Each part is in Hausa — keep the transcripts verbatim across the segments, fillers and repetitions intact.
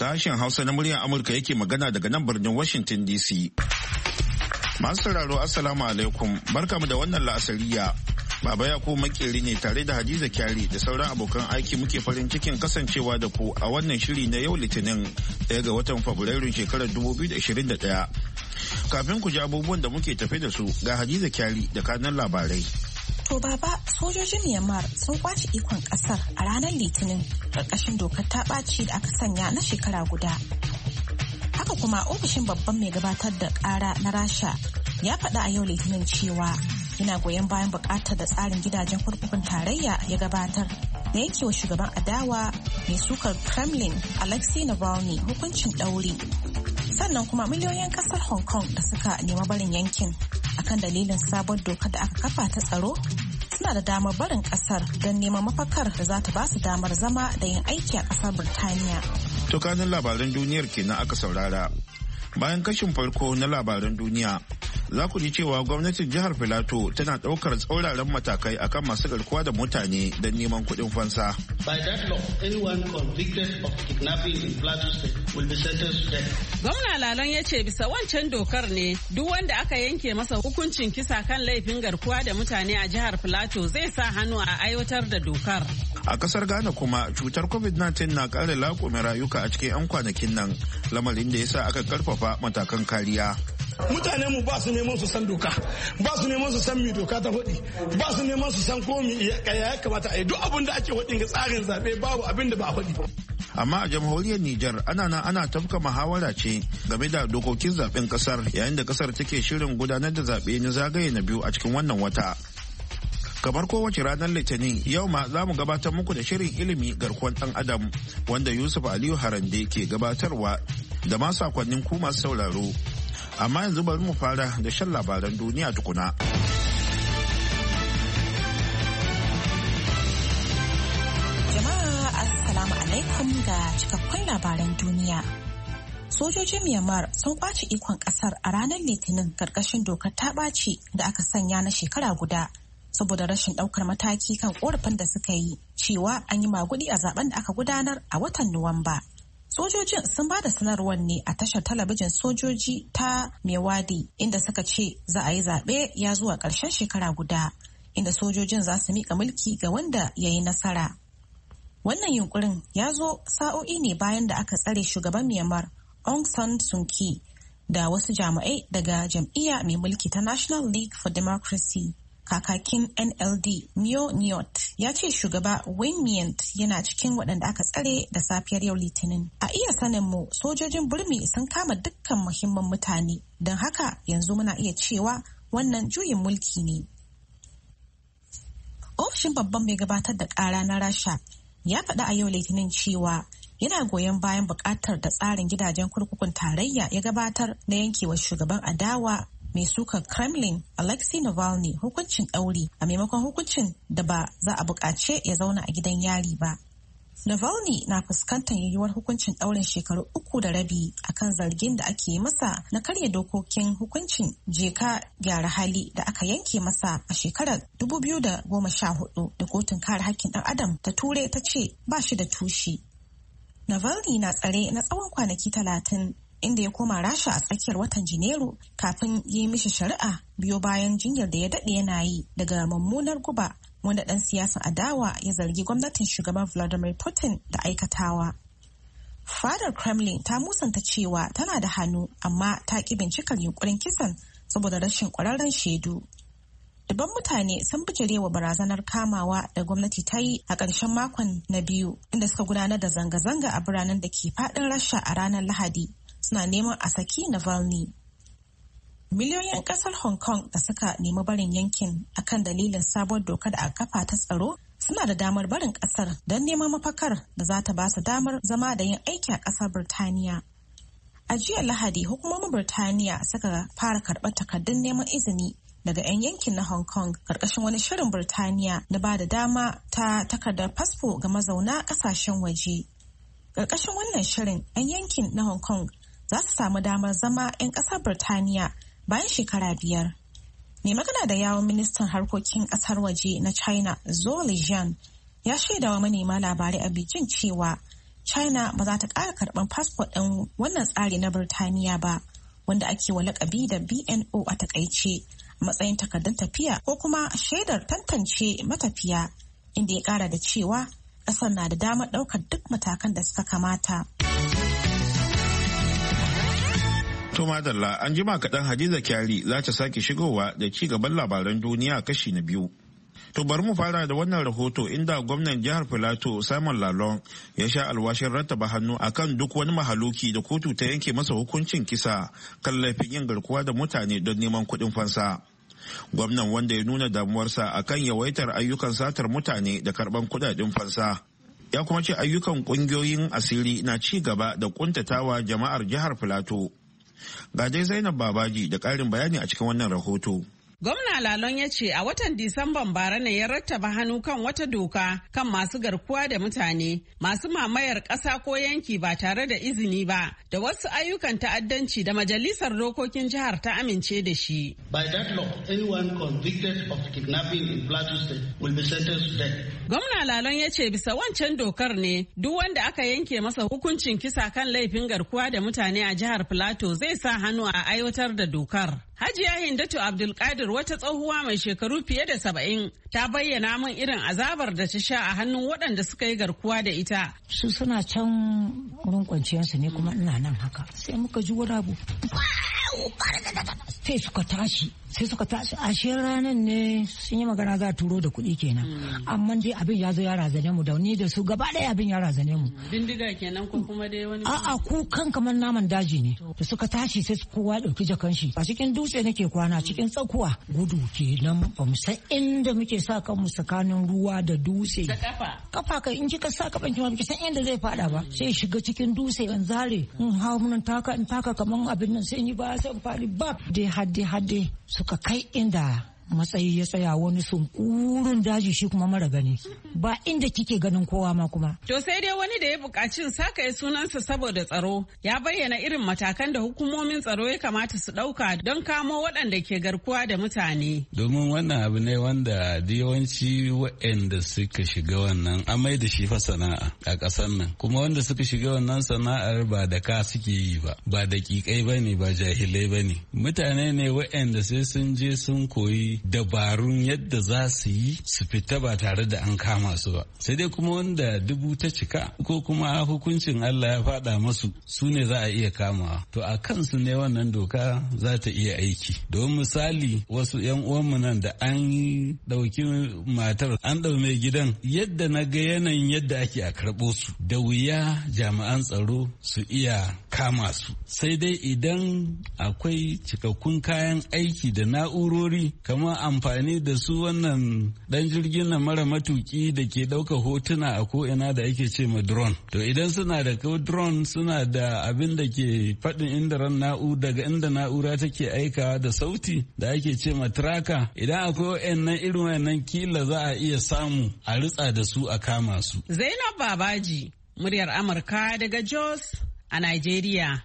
Sashen Hausa na muryar Amurka yake magana daga nan birnin Washington D C. Masu sauraro Assalamu alaikum, barkamu da wannan la'asariya. Baba Yakubu makeri ne tare da Hadiza Kyari da sauran abokan aiki muke farin cikin kasancewa da ku a wannan shiri na yau Litinin ɗaya ga watan Fabrairun shekarar dubu biyu da ashirin da ɗaya. Kafin ku ji abubuwan da muke tafe da su ga Hadiza Kyari da kanan labarai. To baba, sojojin Myanmar sun kwace ikon kasar a ranar Litinin karkashin dokar ta ɓaci da aka sanya na shekara guda. Haka kuma ofishin babban mai gabatar da ƙara na Rasha ya faɗa a yau Litinin cewa yana goyon bayan buƙatar da tsarin gidajen kurkukun tarayya ya gabatar da yankewa shugaban adawa mai sukar Kremlin Alexei Navalny hukuncin ɗauri. Sannan kuma miliyoyin ƙasar Hong Kong da suka nema barin yankin akan dalilin sabon dokar da aka kafa ta tsaro suna da damar barin kasar don neman mafakar da za ta ba su damar zama da yin aiki a kasar Birtaniya. To kanin labaran duniyar kenan aka saurara. Bayan kashin farko na labaran duniya, za ku ji cewa gwamnatin jihar Filato tana ɗaukar tsauraran matakai akan masu garkuwa da mutane don neman kuɗin fansa. By that law, anyone convicted of kidnapping in Plateau State will be sentenced to death. Gwamna Lalon ya ce bisa wancan dokar ne duk wanda aka yanke masa hukuncin kisa kan laifin garkuwa da mutane a jihar Filato zai sa hannu a aiwatar da dokar. A kasar Ghana kuma cutar covid nineteen na ƙara laƙume rayuka a cikin 'yan kwanakin nan, lamarin da ya sa aka karfafa matakan kariya. Mutane mu ba su neman su san doka, ba su neman su san mi doka ta faɗi, ba su neman su san ko mi ya kamata a yi. Duk abin da ake faɗin ga tsarin zaɓe babu abin da ba a faɗi. Amma a jamhuriyar Nijar ana nan ana tafka muhawara ce game da dokokin zaɓen ƙasar yayin da ƙasar take shirin gudanar da zaɓe na zagaye na biyu a cikin wannan wata. Kamar kowace ranar Litinin, yau ma za mu gabatar muku da shirin ilimi garkuwar ɗan adam wanda Yusuf Aliyu Harande ke gabatarwa da ma sakonnin ku masu sauraro. Amma yanzu bari mu fara da shan labaran duniya tukuna. Jama'a Assalamu alaikum ga cikakkun labaran duniya. Sojojin Myanmar sun kwace ikon kasar a ranar Litinin karkashin dokar ta ɓaci da aka sanya na shekara guda saboda rashin ɗaukar mataki kan korafin da suka yi cewa an yi magudi a zaben da aka gudanar a watan Nuwamba. Sojojin sun ba da sanarwar ne a tashar talabijin sojoji ta Mewadi inda suka ce za a yi zaɓe ya zuwa ƙarshen shekara guda, inda sojojin za su miƙa mulki ga wanda ya yi nasara. Wannan yunkurin ya zo sa'o'i ne bayan da aka tsare shugaban Myanmar Aung San Suu Kyi da wasu jami'ai daga jam'iyya mai mulki ta National League for Democracy. Kakakin N L D Myo Nyot ya ce shugaba Win Myint yana cikin waɗanda aka tsare da safiyar yau Litinin. A iya sanin mu sojojin Burmi sun kama dukkan muhimman mutane, don haka yanzu muna iya cewa wannan juyin mulki ne. Ofishin babban mai gabatar da ƙara na Rasha ya faɗa a yau Litinin cewa yana goyon bayan buƙatar da tsarin gidajen kurkukun tarayya ya gabatar na yankewa shugaban adawa mai sukar Kremlin Alexei Navalny hukuncin ɗauri a maimakon hukuncin da ba za a buƙace ya zauna a gidan yari ba. Navalny na fuskantar yiwuwar hukuncin ɗaurin shekaru uku da rabi akan zargin da ake masa na karya dokokin hukuncin jeka gyara hali da aka yanke masa a shekarar dubu biyu da goma sha hudu da kotun kare hakkin ɗan adam ta Turai ta ce ba shi da tushe. Navalny na tsare na tsawon kwanaki talatin inda ya koma Rasha a tsakiyar watan Janairu kafin yi mishi shari'a biyo bayan jinyar da ya daɗe yana yi daga mummunar guba wanda ɗan siyasan adawa ya zargi gwamnatin shugaban Vladimir Putin da aikatawa. Fadar Kremlin ta musanta cewa tana da hannu amma ta ƙi bincikar yunkurin kisan saboda rashin ƙwararren shaidu. Dubban mutane sun bijirewa barazanar kamawa da gwamnati ta yi a ƙarshen makon na biyu inda suka gudanar da zanga-zanga a biranen da ke faɗin Rasha a ranar Lahadi. Suna neman a saki Navalny. Miliyoyin kasar Hong Kong da suka nemi barin yankin akan dalilin sabuwar doka da aka kafa ta tsaro suna da damar barin kasar don neman mafakar da za ta ba su damar zama da yin aiki a kasar Birtaniya. A jiya Lahadi, hukumomin Birtaniya suka fara karɓar takardun neman izini daga 'yan yankin na Hong Kong ƙarƙashin wani shirin Birtaniya da ba da dama ta takardar fasfo ga mazauna ƙasashen waje. Ƙarƙashin wannan shirin, 'yan yankin na Hong Kong za su samu damar zama 'yan ƙasar Birtaniya bayan shekara biyar. Mai magana da yawon ministan harkokin ƙasar waje na China, Zhou Lijian, ya shaidawa manema labarai a Beijing cewa China ba za ta ƙara karɓar fasfo ɗin wannan tsari na Birtaniya ba, wanda ake wa lakabi da B N O a takaice, a matsayin takardun tafiya ko kuma shaidar tantance matafiya, inda ya ƙara da cewa ƙasar na da damar ɗaukar duk matakan da suka kamata. To madalla, an jima kaɗan Hadiza Kyari za ta sake shigowa da ci gaban labaran duniya kashi na biyu. To bari mu fara da wannan rahoto inda gwamnan jihar Filato Simon Lalong ya sha alwashin rattaba hannu akan duk wani mahaluki da kotu ta yanke masa hukuncin kisa kan laifin yin garkuwa da mutane don neman kuɗin fansa. Gwamnan, wanda ya nuna damuwarsa akan yawaitar ayyukan satar mutane da karɓan kuɗaɗen fansa, ya kuma ce ayyukan ƙungiyoyin asiri na ci gaba da ƙuntatawa jama'ar jihar Filato. Ga dai Zainab Babaji da ƙarin bayani a cikin wannan rahoto. Gwamna Lalong ya ce a watan Disamban bara ne ya rattaba hannu kan wata doka kan masu garkuwa da mutane, masu mamayar ƙasa ko yanki ba tare da izini ba, da wasu ayyukan ta'addanci da Majalisar Dokokin Jihar ta amince da shi. By that law, anyone convicted of kidnapping in Plateau State will be sentenced to death. Gwamna Lalong ya ce bisa wancan dokar ne duk wanda aka yanke masa hukuncin kisa kan laifin garkuwa da mutane a jihar Plateau zai sa hannu a aiwatar da dokar. Hajiya Hindatu Abdulkadir, wata tsohuwa mai shekaru fiye da saba'in, ta bayyana min irin azabar da ta sha a hannun waɗanda suka yi garkuwa da ita. Su suna can wurin kwanciyarsu ne, kuma ina nan haka. Sai muka ji wani abu. Sai suka tashi, sai suka tashi. Ashe ranar ne sun yi magana za a turo da kuɗi kenan. Amma dai abin ya zo ya razane mu, da ni da su gaba ɗaya abin ya razane mu. Bindiga kenan ko kuma dai wani? A'a, kukan kamar naman daji ne. Da suka tashi sai kowa ɗauki jakan shi. A cikin dutse nake kwana, cikin tsakuwa. Gudu kenan, ba mu san inda muke sa kanmu tsakanin ruwa da dutse. Da kafa. Kafa kai in kika sa kafan ki ma biki san inda zai fada ba. Sai shiga cikin dutse in zare, in hau mun taka in taka kaman abin nan, sai ni ba sai fadi ba. Dai hadde hadde suka kai inda matsayi ya tsaya wani sunkurun daji shi kuma mara gani, ba inda kike ganin kowa ma kuma. To sai dai wani da ya buƙaci saka ya sunansa saboda tsaro ya bayyana irin matakan da hukumomin tsaro ya kamata su ɗauka don kamo waɗanda ke garkuwa da mutane. Domin wannan abu ne wanda yawanci waɗanda suka shiga wannan amai da shi fa sana'a a ƙasar nan, kuma wanda suka shiga wannan sana'ar ba da ka suke yi ba, ba da ƙiƙai ba ne, ba jahilai ba ne. Mutane ne waɗanda sai sun je sun koyi dabarun yadda za su yi su fita ba tare da an kama su ba. Sai dai kuma wanda dubu ta cika ko kuma hukuncin Allah ya fada masu, su ne za a iya kamawa. To a kansu ne wannan doka za ta iya aiki. Don misali, wasu yan uwanmu nan da an dauki matar an dau mai gidan, yadda na ga yanayin yadda ake a karɓo su, da wuya jami'an tsaro su iya kama su. Sai dai idan akwai cikakkun kayan aiki da na'urori, kamar amfani da su wannan dan jirgin na mara matuki da ke ɗauka hotuna a ko'ina da ake ce ma drone. To idan suna da ko drone suna da abin da ke faɗin inda ran na'u daga inda na'ura take aikawa da sauti da ake ce ma tracker, idan akwai wayannan irin wayannan kila za a iya samu a ritsa da su a kama su. Zainab Babaji, muryar Amurka daga Jos a Nigeria.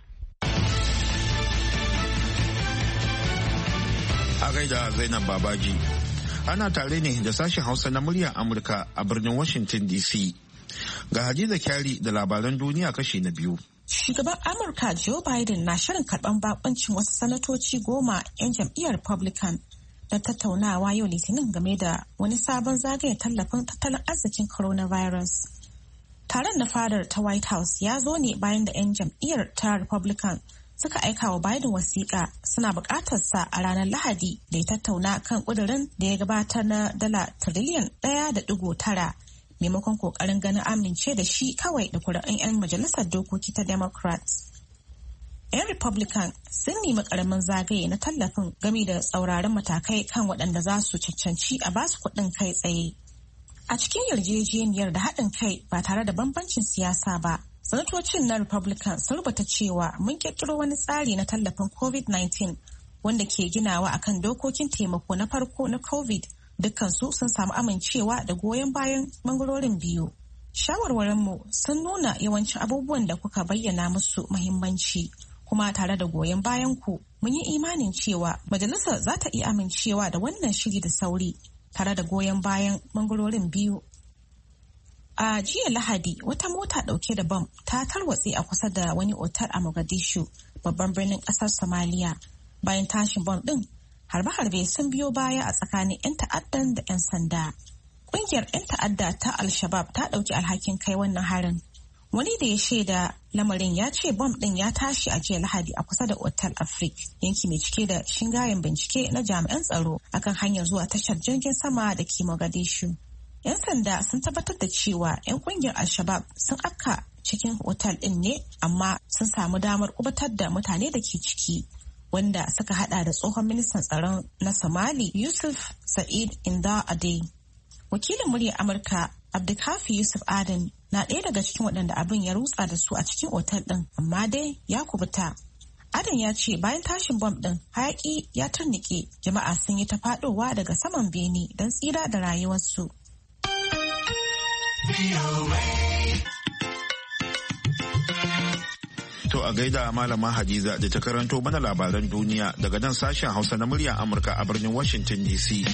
A gaida Zainab Babaji. Ana tare ne da sashen Hausa na muryar Amurka a birnin Washington D C. Ga Hadiza Kyari da labaran duniya kashi na biyu. Shugaban Amurka Joe Biden na shirin karɓar bakuncin wasu sanatoci goma 'yan jam'iyyar Republican don tattaunawa yau Litinin game da wani sabon zagayen tallafin tattalin arzikin coronavirus. Taron na fadar ta White House ya zo ne bayan da 'yan jam'iyyar ta Republican suka aika wa Biden wasiƙa suna buƙatar sa a ranar Lahadi da ya tattauna kan ƙudurin da ya gabatar na dala tiriliyan ɗaya da ɗigo tara maimakon ƙoƙarin ganin amince da shi kawai da kuri'un 'yan majalisar dokoki ta Democrats. 'Yan Republican sun nemi ƙaramin zagaye na tallafin game da tsauraran matakai kan waɗanda za su cancanci a basu kuɗin kai tsaye. A cikin yarjejeniyar da haɗin kai ba tare da bambancin siyasa ba, sanatocin na Republican sun rubuta cewa mun kirkiro wani tsari na tallafin covid nineteen wanda ke ginawa akan dokokin taimako na farko na COVID. Dukkansu sun samu amincewa da goyon bayan bangarorin biyu. Shawarwarinmu sun nuna yawancin abubuwan da kuka bayyana musu muhimmanci, kuma tare da goyon bayan ku mun yi imanin cewa majalisar za ta iya amincewa da wannan shiri da sauri tare da goyon bayan bangarorin biyu. A jiya Lahadi wata mota dauke da bam ta tarwatse a kusa da wani otal a Mogadishu, babban birnin kasar Somalia. Bayan tashin bam din, harbe-harbe sun biyo baya a tsakanin 'yan ta'addan da 'yan sanda. Kungiyar 'yan ta'adda ta Al-Shabaab ta dauki alhakin kai wannan harin. Wani da ya shaida lamarin ya ce bom ɗin ya tashi a jiya Lahadi a kusa da Otal Afrik, yanki mai cike da shingayen bincike na jami'an tsaro akan hanyar zuwa tashar jirgin sama da ke Mogadishu. 'Yan sanda sun tabbatar da cewa 'yan kungiyar Al-Shabaab sun afka cikin otal ɗin ne, amma sun samu damar kubutar da mutane da ke ciki, wanda suka hada da tsohon ministan tsaron na Somali Yusuf Sa'id Inda Ade. Wakilin muryar Amurka Abdulkafi Yusuf Adan na ɗaya daga cikin waɗanda abin ya rutsa da su a cikin otal ɗin, amma dai ya kubuta. Adan ya ce bayan tashin bom ɗin hayaƙi ya turnike, jama'a sun yi ta faɗowa daga saman bene don tsira da rayuwarsu. To a gaida malama Hadiza da ta karanto mana labaran duniya daga nan sashen Hausa na muryar Amurka a birnin Washington D C.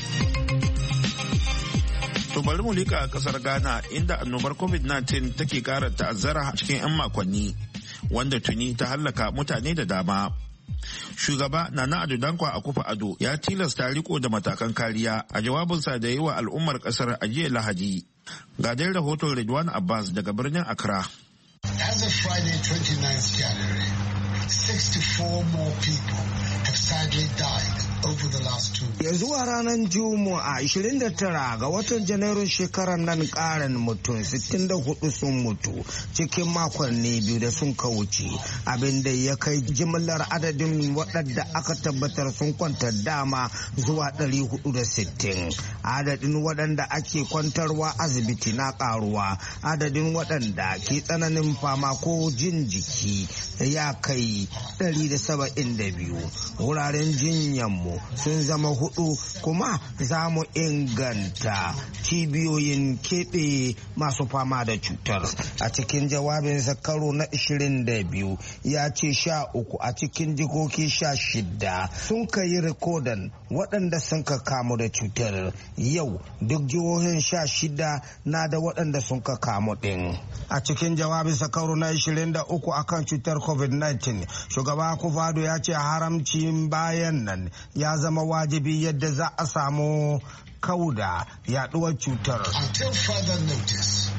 To bari mu lika a kasar Ghana inda annobar covid nineteen take kara ta'azzara cikin 'yan makonni, wanda tuni ta hallaka mutane da dama. Shugaba Nana Addo Dankwa Akufo-Addo ya tilasta riko da matakan kariya a jawabinsa da yi wa al'ummar kasar a jiya Lahadi. Ga dai rahoton Ridwan Abbas daga birnin Accra. As of Friday, twenty-ninth January, sixty-four more people have sadly died over the last two weeks. Yanzu a ranar Juma'a ashirin da tara ga watan Janairun shekarar nan karin mutum sittin da hudu sun mutu cikin makonni biyu da sun kauce, abinda ya kai jimillar adadin waɗanda aka tabbatar sun kwanta dama zuwa ɗari hudu da sittin. Adadin waɗanda ake kwantarwa asibiti na ƙaruwa, adadin waɗanda ke tsananin fama ko jin jiki ya kai ɗari da saba'in da biyu. Wuraren jinyanmu sun zama hudu, kuma za mu inganta cibiyoyin keɓe masu fama da cutar. A cikin jawabinsa karo na ashirin da biyu ya ce sha uku a cikin jikoki sha shida sun kai rikodan waɗanda sun ka kamu da cutar. Yau duk jihohin sha shida na da waɗanda sun ka kamu ɗin. A cikin jawabinsa karo na ashirin da uku akan cutar covid nineteen, shugaba Akufo-Addo ya ce haramcin bayan nan ya zama wajibi yadda za a samu kauda yaduwar cutar. Until further notice,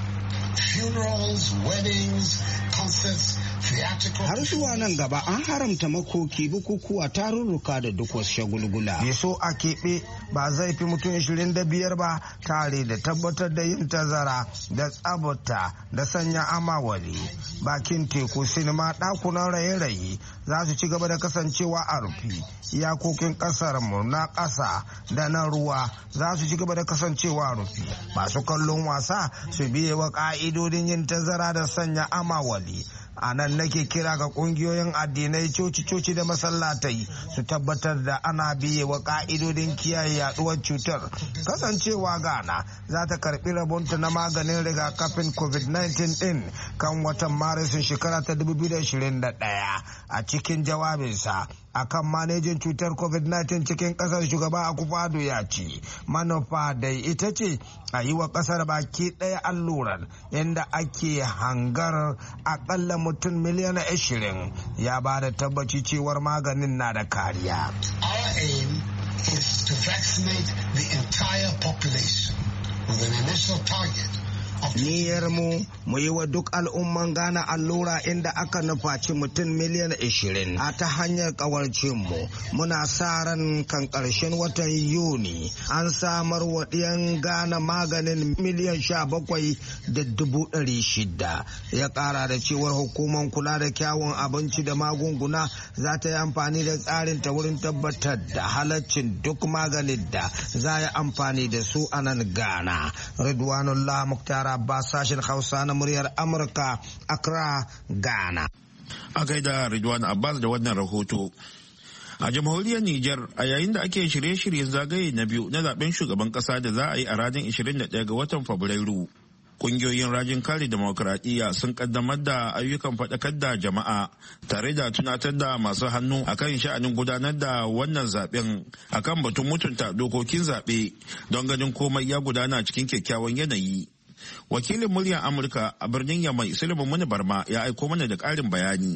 funerals, weddings, concerts, theatrical... Har zuwa nan gaba an haramta makoki, bukukuwa, tarurruka da duk wasu shagulgula. Bai so a keɓe ba zai fi mutum ashirin da biyar ba, tare da tabbatar da yin tazara da tsabta da sanya amawali. Bakin teku, sinima, ɗakunan raye-raye za su ci gaba da kasancewa a rufi. Iyakokin ƙasarmu na ƙasa da na ruwa za su ci gaba da kasancewa a rufi. Masu kallon wasa su biye wa ƙa'idodin yin tazara da sanya amawali. A nan nake kira ga kungiyoyin addinai, coci-coci da masallatai su tabbatar da ana biye wa ka'idodin kiyaye yaduwar cutar. Kasancewa Ghana za ta karbi rabonta na maganin rigakafin covid nineteen din kan watan Marisun shekara ta dubu biyu da ashirin da ɗaya. A cikin jawabinsa akan manejin cutar covid nineteen cikin kasar, shugaba Akufo-Addo ya ce manufa dai ita ce a yi wa kasar baki ɗaya allurar, inda ake hangar akalla mutum miliyan ashirin. Ya ba da tabbaci cewar maganin na da kariya. Our aim is to vaccinate the entire population with an initial target. Niyyar mu mu yi wa duk al'umman Ghana allura, inda aka nufaci mutum miliyan ashirin a ta hanyar kawarcin mu. Muna sa ran kan ƙarshen watan Yuni an samar wa ɗiyan Ghana maganin miliyan sha bakwai da dubu ɗari shida. Ya ƙara da cewar hukumar kula da kyawun abinci da magunguna za ta yi amfani da tsarin ta wurin tabbatar da halaccin duk maganin da za yi amfani da su a nan Ghana. Ridwanullah Muktara Abbas, sashen Hausa na muryar Amurka, Accra, Ghana. A gaida Ridwan Abbas da wannan rahoto. A jamhuriyar Nijar, a yayin da ake shirye-shiryen zagaye na biyu na zaben shugaban kasa da za a yi a ranar ashirin da ɗaya ga watan Fabrairu, kungiyoyin rajin kare demokuraɗiyya sun kaddamar da ayyukan faɗakar da jama'a tare da tunatar da masu hannu akan sha'anin gudanar da wannan zaben akan batun mutunta dokokin zaɓe don ganin komai ya gudana cikin kyakkyawan yanayi. Wakilin muryar Amurka a birnin Yamai Sulaiman Muni Barma ya aiko mana da ƙarin bayani.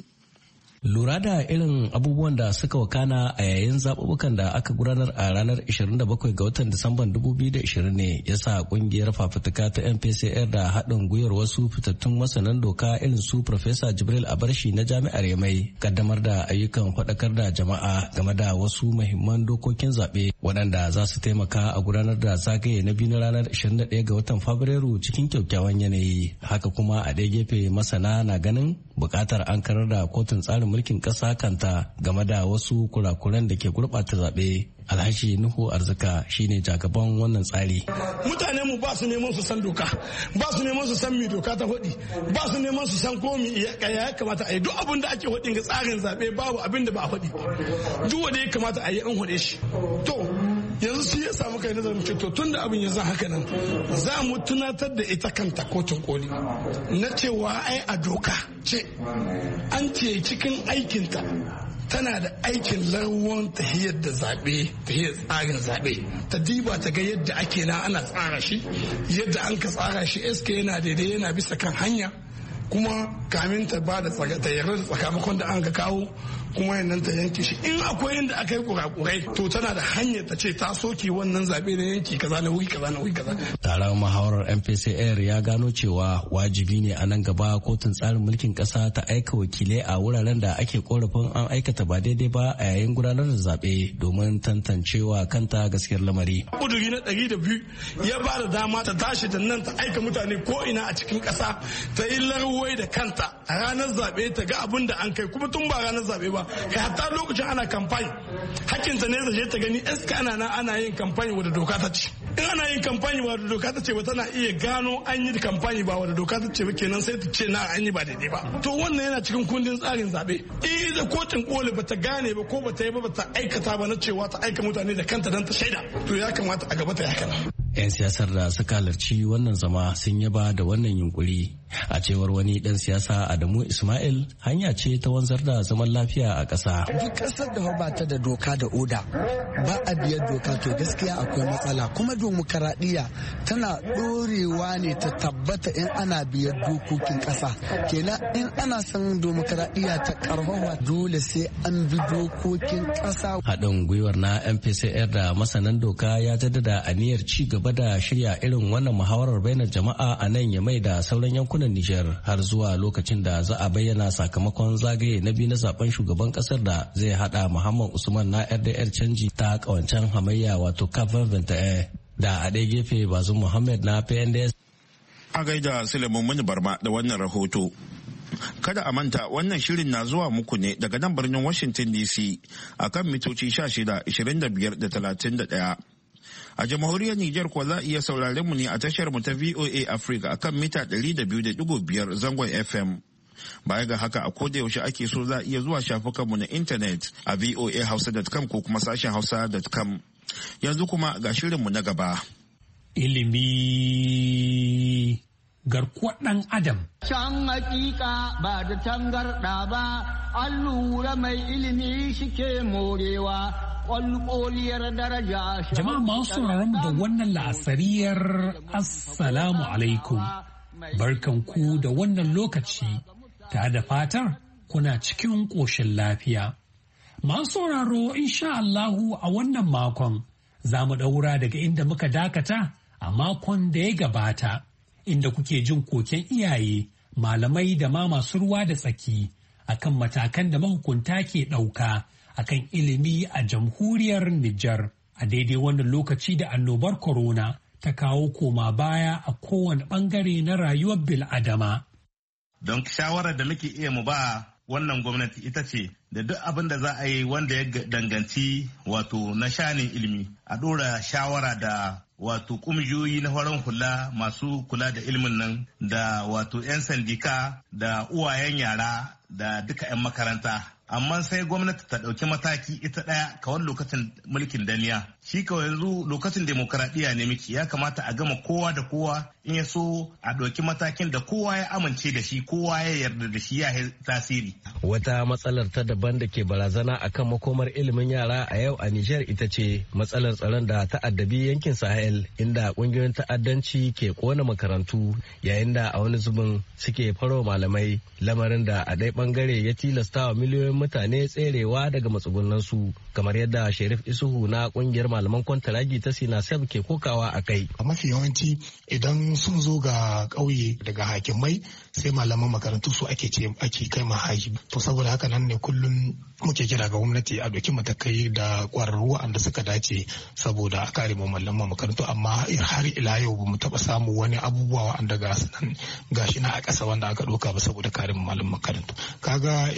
Lura da irin abubuwan da suka wakana a yayin zaɓuɓɓukan da aka gudanar a ranar ishirin da bakwai ga watan Disamban dubu biyu da ashirin ne ya sa ƙungiyar fafutuka ta M P C R da haɗin gwiwar wasu fitattun masanan doka irin su Profesa Jibril Abarshi na Jami'ar Yamai kaddamar da ayyukan faɗakar da jama'a game da wasu muhimman dokokin zaɓe waɗanda za su taimaka a gudanar da zagaye na biyu na ranar ishirin da ɗaya ga watan Fabrairu cikin kyakkyawan yanayi. Haka kuma a ɗaya gefe masana na ganin buƙatar an karar da kotun tsarin mulkin ƙasa kanta game da wasu kurakuran da ke gurɓata zaɓe. Alhaji Nuhu Arzika shine jagaban wannan tsari. Mutane mu ba su neman su san doka, ba su neman su san mi doka ta hudi, ba su neman su san ko mi ya kamata a yi. Duk abin da ake hudin ga tsarin zaɓe babu abin da ba a hudi. Duk wanda ya kamata a yi an hude shi. To yanzu shi ya samu kai nazarin ce to tun da abin ya zan haka nan za mu tunatar da ita kanta kotun koli na cewa ai a doka ce an ce cikin aikinta tana da aikin larwon tahiyar da zaɓe tahiyar tsarin zaɓe ta diba ta ga yadda ake na ana tsara shi yadda an ka tsara shi eske yana daidai yana bisa kan hanya kuma kamin ta ba da ta yarda da sakamakon da an ka kawo kuma yannan ta yanke shi in akwai inda aka yi kurakurai to tana da hanyar ta ce ta soke wannan zaɓe na yanki kaza na wuri kaza na wuri kaza. Taron muhawarar M P C R ya gano cewa wajibi ne a nan gaba kotun tsarin mulkin ƙasa ta aika wakilai a wuraren da ake korafin an aikata ba daidai ba a yayin gudanar da zaɓe domin tantancewa kanta gaskiyar lamari. Kuduri na ɗari da biyu ya ba da dama ta tashi da nan ta aika mutane ko ina a cikin ƙasa ta yi larwai da kanta a ranar zaɓe ta ga abin da an kai kuma tun ba ranar zaɓe ba kai hatta lokacin ana kamfani hakkinta ne zaje ta gani eska ana na ana yin kamfani wadda doka ta ce in ana yin kamfani ba wadda doka ta ce ba tana iya gano an yi kamfani ba wadda doka ta ce ba kenan sai ta ce na an yi ba daidai ba to wannan yana cikin kundin tsarin zaɓe in da kotun koli ba ta gane ba ko ba ta yi ba ba ta aikata ba na cewa ta aika mutane da kanta don ta shaida to ya kamata a gaba ta yaka. 'Yan siyasar da suka halarci wannan zama sun yaba da wannan yunkuri. A cewar wani dan siyasa Adamu Ismail, hanya ce ta wanzar da zaman lafiya a ƙasa. Duk ƙasar da ba ta da doka da oda ba a biyar doka to gaskiya akwai matsala kuma demokaradiyya tana ɗorewa ne ta tabbata in ana biyar dokokin ƙasa. Kenan in ana son demokaradiyya ta karfafa dole sai an bi dokokin ƙasa. Haɗin gwiwar na M P C R da masanan doka ya jaddada aniyar ci gaba da shirya irin wannan muhawarar bainar jama'a a nan Yamai da sauran yankunan Nijar har zuwa lokacin da za a bayyana sakamakon zagaye na biyu na zaben shugaban kasar da zai hada Muhammad Usman na R D R canji ta kawancen hamayya wato Kafin Ventae da a ɗaya gefe Bazum Muhammad na P N D S. A gaida Suleiman Muni Barma da wannan rahoto. Kada a manta wannan shirin na zuwa muku ne daga nan birnin Washington D C akan mitoci sha shida, ashirin da biyar da talatin da ɗaya. A jamhuriyar Nijar kuwa za a iya sauraren mu ne a tashar mu ta V O A Africa akan mita ɗari da biyu da ɗigo biyar zangon F M. Baya ga haka a koda yaushe ake so za a iya zuwa shafukanmu na intanet a voa hausa dot com ko kuma sashen hausa dot com. Yanzu kuma ga shirinmu na gaba. Ilimi garkuwar ɗan Adam. Can hakika ba da tangarɗa ba, an lura mai ilimi shike morewa. Jama'a masu sauraron da wannan la'asariyar Assalamu alaikum. Barkanku da wannan lokaci, ta da fatar kuna cikin ƙoshin lafiya. Masu sauraro insha Allahu a wannan makon za mu ɗaura daga inda muka dakata a makon da ya gabata, inda kuke jin koken iyaye, malamai da ma masu ruwa da tsaki akan matakan da mahukunta ke ɗauka akan ilimi a jamhuriyar Nijar a daidai wannan lokaci da annobar corona ta kawo koma baya a kowane bangare na rayuwar bil'adama. Don shawarar da muke iya mu ba wannan gwamnati ita ce da duk abin da za a yi wanda ya danganci wato na shanin ilimi a ɗora shawara da wato ƙungiyoyi na farin hula masu kula da ilimin nan da wato 'yan sandika da uwayen yara da duka 'yan makaranta amma sai gwamnati ta ɗauki mataki ita ɗaya kawai lokacin mulkin daniya. Shi kawai yanzu lokacin demokaradiyya ne miki, ya kamata a gama kowa da kowa, in ya so a ɗauki matakin da kowa ya amince da shi, kowa ya yarda da shi ya yi tasiri. Wata matsalar ta daban da ke barazana akan makomar ilimin yara a yau a Nijar ita ce matsalar tsaron da ta'addabi yankin Sahel, inda ƙungiyoyin ta'addanci ke kona makarantu yayin da a wani zubin suke faro malamai, lamarin da a ɗaya ɓangare ya tilasta wa miliyoyin mutane tserewa daga matsugunansu, kamar yadda Sherif Isuhu na ƙungiyar malaman kwantaragi ta Sinasef ke kokawa a kai. A mafi yawanci idan sun zo ga ƙauye daga hakimai sai malaman makarantu su ake ce ake kai mahaji. To saboda haka nan ne kullum muke kira ga gwamnati a ɗauki matakai da ƙwararru wanda suka dace saboda a kare mu malaman makarantu, amma har ila yau ba mu taɓa samu wani abubuwa wanda ga nan gashi na a ƙasa wanda aka ɗauka ba saboda kare mu malaman makarantu. Kaga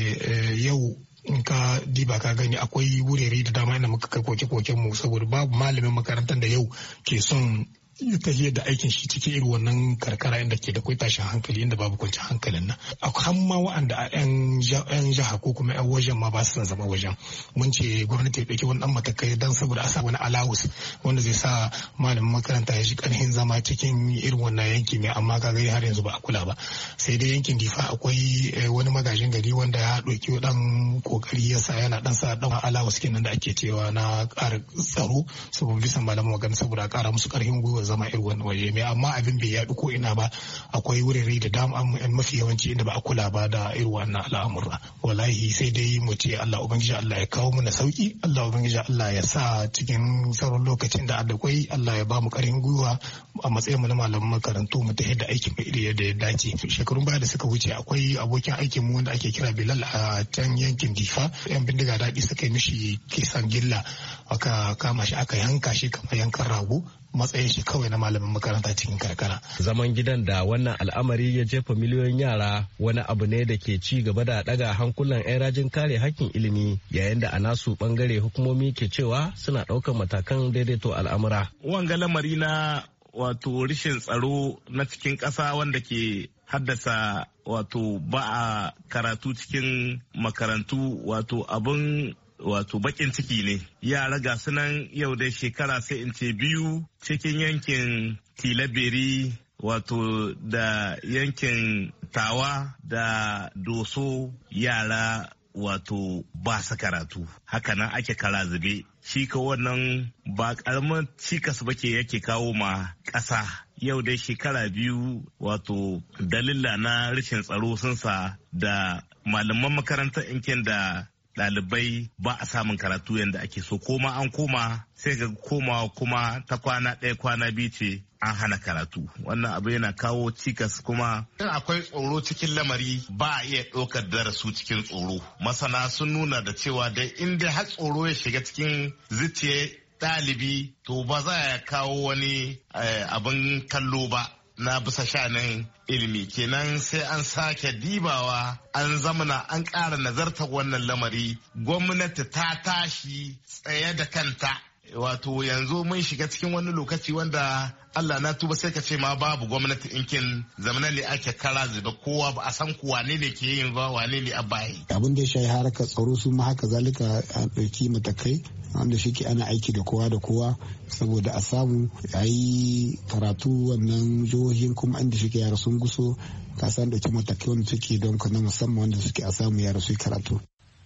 yau in ka diba ka gani akwai wurare da dama inda muka kai koke-koken mu saboda babu malamin makarantar da yau ke son ya tahiyar da aikin shi cikin irin wannan karkara inda ke da kwai tashin hankali inda babu kwanciyar hankalin nan. Akwai ma wa'anda a yan jiha ko kuma yan wajen ma ba su zama wajen. Mun ce gwamnati ya ɗauki wani ɗan matakai don saboda a sa wani alawus wanda zai sa malamin makaranta ya shi ƙarfin zama cikin irin wannan yanki mai, amma kaga har yanzu ba a kula ba. Sai dai yankin Difa akwai wani magajin gari wanda ya ɗauki ɗan kokari ya sa yana ɗan sa ɗan alawus kenan da ake cewa na ƙara tsaro saboda bisa malamin magana saboda a ƙara musu ƙarfin gwiwa zama irin wani waje mai, amma abin bai yaɗu ko ina ba. Akwai wurare da dama mafi yawanci inda ba a kula ba da irin wannan al'amura. Wallahi sai dai mu ce Allah ubangiji Allah ya kawo mana sauki, Allah ubangiji Allah ya sa cikin sauran lokacin da akwai Allah ya ba mu karin gwiwa a matsayin mu na malaman makarantu mu tafi da aikin mu iri yadda ya dace. Shekarun baya da suka wuce akwai abokin aikin mu wanda ake kira Bilal a can yankin Difa, yan bindiga daɗi suka yi mishi kisan gilla, aka kama shi aka yanka shi kamar yankan rago, matsayin shi kawai na malamin makaranta cikin karkara. Zaman gidan da wannan al'amari ya jefa miliyoyin yara wani abu ne da ke ci gaba da daga hankulan 'yan rajin kare hakkin ilimi, yayin da a nasu bangare hukumomi ke cewa suna ɗaukar matakan daidaito al'amura. Wanga lamari na wato rashin tsaro na cikin ƙasa wanda ke haddasa wato ba a karatu cikin makarantu, wato abin wato bakin ciki ne. Yara ga sunan yau da shekara sai in ce biyu cikin yankin Tilaberi wato da yankin Tawa da Doso yara wato ba su karatu. Hakanan ake kara zube. Shi ka wannan ba karamin cikas ba ke yake kawo ma ƙasa. Yau dai shekara biyu wato dalila na rashin tsaro sun sa da malaman makarantar inkin da ɗalibai ba a samun karatu yadda ake so, koma an koma sai ga komawa kuma ta kwana ɗaya kwana biyu ce an hana karatu. Wannan abu yana kawo cikas, kuma in akwai tsoro cikin lamari ba a iya ɗaukar darasu cikin tsoro. Masana sun nuna da cewa dai inda har tsoro ya shiga cikin zuciyar ɗalibi to ba za ya kawo wani abin kallo ba na bisa shanin ilimi. Kenan sai an sake dibawa, an zamana an ƙara nazartar wannan lamari. Gwamnati ta tashi tsaye da kanta. Wato yanzu mun shiga cikin wani lokaci wanda Allah na tuba sai ka ce ma babu gwamnati inkin zamanan ne ake kara zuba, kowa ba a san ku wane ne ke yin ba wane ne a bayi. Abin da ya shayi harkar tsaro su ma haka zalika a ɗauki matakai wanda shi ke ana aiki da kowa da kowa saboda a samu a yi karatu wannan jihohin, kuma inda shi ke yara sun guso ka san ɗauki matakai wanda suke don ka na musamman wanda suke a samu yara su yi karatu.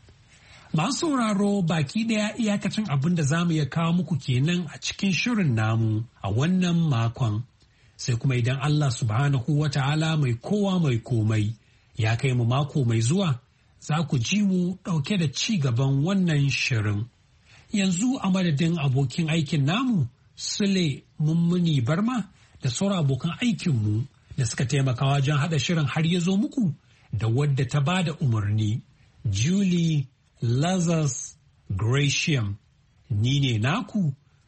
Masu sauraro baki ɗaya iyakacin abin da za mu iya kawo muku kenan a cikin shirin namu a wannan makon. Sai kuma idan Allah subhanahu wa ta'ala mai kowa mai komai ya kai mu mako mai zuwa, za ku ji mu ɗauke da ci gaban wannan shirin. Yanzu a madadin abokin aikin namu, Sule Mummuni Barma da sauran abokan aikinmu da suka taimaka wajen haɗa shirin har ya zo muku, da wadda ta ba da umarni, Julie Lazarus Gratiam. Ni ne naku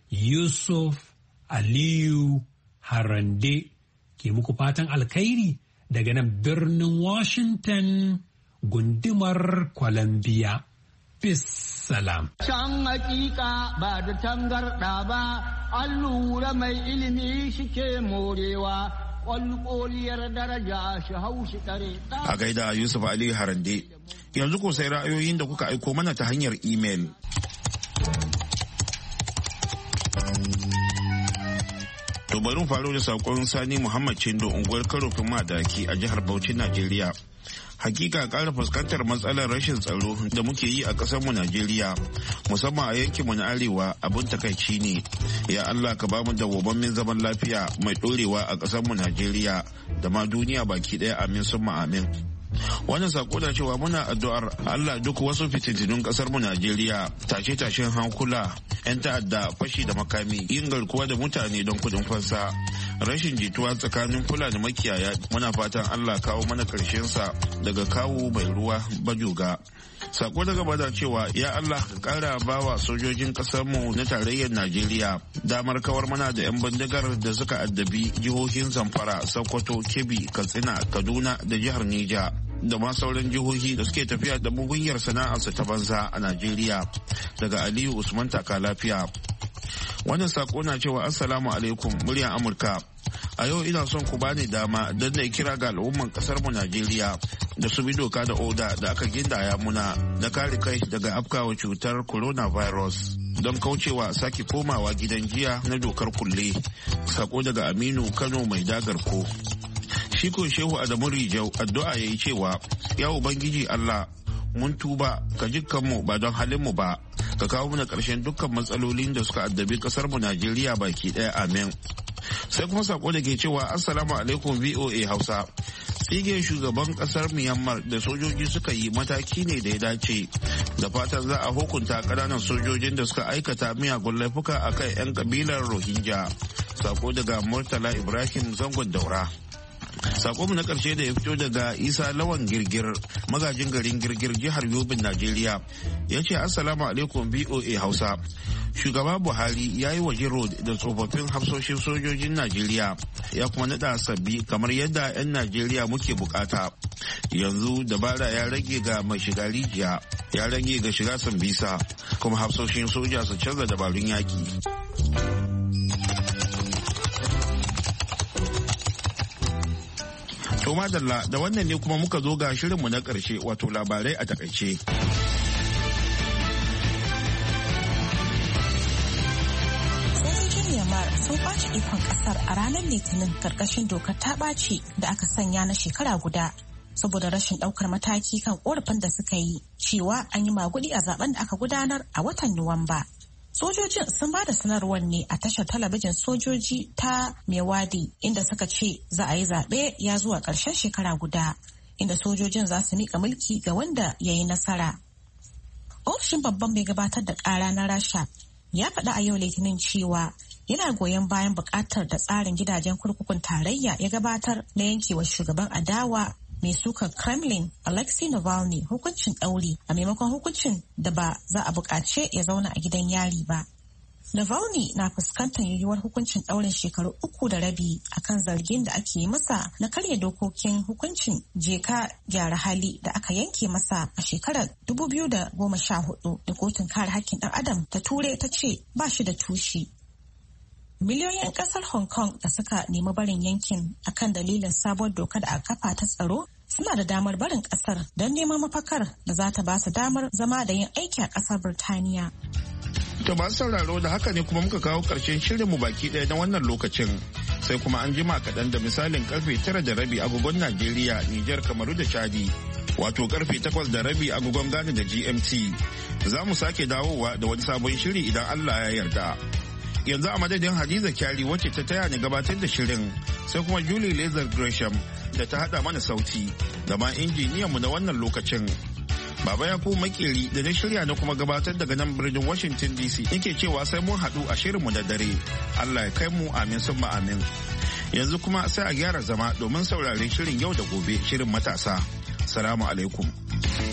Yusuf Aliyu Harande ke muku fatan alkhairi daga nan birnin Washington gundumar Columbia. Peace salam. Can hakika ba da tangarɗa ba, an lura mai ilimi shike morewa. ƙwalƙoliyar daraja shi haushi ɗare. A gaida Yusuf Ali Harande, yanzu ko sai ra'ayoyin da kuka aiko mana ta hanyar imel. To bari mu faro da sakon Sani Muhammad Chindo unguwar Karofin Madaki a jihar Bauchi, Najeriya. Hakika ƙara fuskantar matsalar rashin tsaro da muke yi a ƙasarmu Najeriya, musamman a yankinmu na arewa, abin takaici ne. Ya Allah ka bamu dawwammamin zaman lafiya mai ɗorewa a ƙasarmu Najeriya da ma duniya baki ɗaya, amin summa amin. Wannan sako da cewa muna addu'ar Allah duk wasu fitintunun kasar mu Najeriya, tashe-tashen hankula, 'yan ta'adda, fashi da makami, yin garkuwa da mutane don kudin fansa, rashin jituwa tsakanin Fulani makiyaya, muna fatan Allah kawo mana karshen sa daga kawo mai ruwa bajuga. Sako daga bada cewa ya Allah ka kara bawa sojojin kasar mu na tarayyar Najeriya damar kawar mana da 'yan bindigar da suka addabi jihohin Zamfara, Sokoto, Kebbi, Katsina, Kaduna da jihar Nija da ma sauran jihohi da suke tafiya da mugunyar sana'arsa ta banza a Najeriya. Daga Aliyu Usman Taka Lafiya. Wannan sako na cewa Assalamu alaikum muryar Amurka. A yau ina son ku bani dama don na kira ga al'umman kasar mu Najeriya da su bi doka da oda da aka gindaya muna da kare kai daga afkawa cutar coronavirus don kaucewa sake komawa gidan jiya na dokar kulle. Sako daga Aminu Kano mai dagar ko. Shiko Shehu Adamu Rijau addu'a yayi cewa ya Ubangiji Allah mun tuba ka jikkanmu ba don halinmu ba, ka kawo mana ƙarshen dukkan matsalolin da suka addabi ƙasar mu Najeriya baki ɗaya, amin. Sai kuma sako da ke cewa Assalamu alaikum V O A Hausa. Tsige shugaban ƙasar Myanmar da sojoji suka yi mataki ne da ya dace, da fatan za a hukunta ƙananan sojojin da suka aikata miyagun laifuka akan 'yan kabilar Rohingya. Sako daga Murtala Ibrahim Zangon Daura. Sako mu na karshe da ya fito daga Isa Lawan Girgir, magajin garin Girgir, jihar Yobin, Najeriya, ya ce Assalamu alaikum V O A Hausa. Shugaba Buhari ya yi waje road da tsofaffin hafsoshin sojojin Najeriya, ya kuma nada sabbi kamar yadda 'yan Najeriya muke bukata. Yanzu dabara ya rage ga mai shiga rijiya, ya rage ga shiga sambisa, kuma hafsoshin soja su canza dabarun yaki. To madalla, da wannan ne kuma muka zo ga shirinmu na ƙarshe, wato labarai a takaice. Sojojin Myanmar sun kwace ikon ƙasar a ranar Litinin karkashin dokar ta ɓaci da aka sanya na shekara guda saboda rashin ɗaukar mataki kan ƙorafin da suka yi cewa an yi maguɗi a zaben da aka gudanar a watan Nuwamba. Sojojin sun ba da sanarwar ne a tashar talabijin sojoji ta Mewadi, inda suka ce za a yi zaɓe ya zuwa ƙarshen shekara guda, inda sojojin za su miƙa mulki ga wanda ya yi nasara. Ofishin babban mai gabatar da ƙara na Rasha ya faɗa a yau Litinin cewa yana goyon bayan buƙatar da tsarin gidajen kurkukun tarayya ya gabatar na yankewa shugaban adawa mai sukan Kremlin Alexei Navalny hukuncin ɗauri a maimakon hukuncin da ba za a buƙace ya zauna a gidan yari ba. Navalny na fuskantar yiwuwar hukuncin ɗaurin shekaru uku da rabi akan zargin da ake masa na karya dokokin hukuncin jeka gyara hali da aka yanke masa a shekarar dubu biyu da goma sha hudu da kotun kare hakkin ɗan adam ta Turai ta ce ba shi da tushe. Miliyoyin kasar Hong Kong da suka nemi barin yankin akan dalilin sabuwar doka da aka kafa ta tsaro suna da damar barin kasar don neman mafakar da za ta ba su damar zama da yin aiki a kasar Birtaniya. To masu sauraro, da haka ne kuma muka kawo ƙarshen shirinmu baki ɗaya na wannan lokacin. Sai kuma an jima kaɗan da misalin karfe tara da rabi agogon Najeriya, Nijar, Kamaru da Chadi. Wato karfe takwas da rabi agogon Ghana da G M T. Za mu sake dawowa da wani sabon shiri idan Allah ya yarda. Yanzu a madadin Hadiza Kyari wacce ta taya ni gabatar da shirin, sai kuma Julie Lazar Gresham da ta hada mana sauti, da ma injiniyanmu na wannan lokacin. Baba ya ku makeri da na shirya na kuma gabatar daga nan birnin Washington D C yake cewa sai mun haɗu a shirinmu na dare. Allah ya kai mu, amin summa amin. Yanzu kuma sai a gyara zama domin saurare shirin yau da gobe, shirin matasa. Salamu alaikum.